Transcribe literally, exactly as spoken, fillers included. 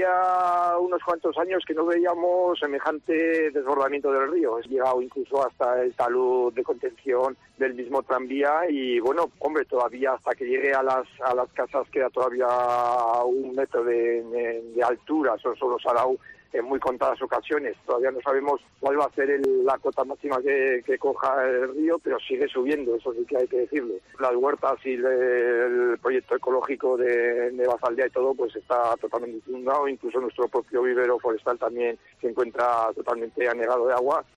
hacía unos cuantos años que no veíamos semejante desbordamiento del río. Es llegado incluso hasta el talud de contención del mismo tranvía y bueno, hombre, todavía hasta que llegue a las a las casas queda todavía un metro de, de, de altura. Eso solo se ha dado en muy contadas ocasiones. Todavía no sabemos cuál va a ser el, la cota máxima que, que coja el río, pero sigue subiendo, eso sí que hay que decirlo. Las huertas y el, el proyecto ecológico de, de Bazaldea y todo, pues está totalmente inundado, incluso nuestro propio vivero forestal también se encuentra totalmente anegado de agua.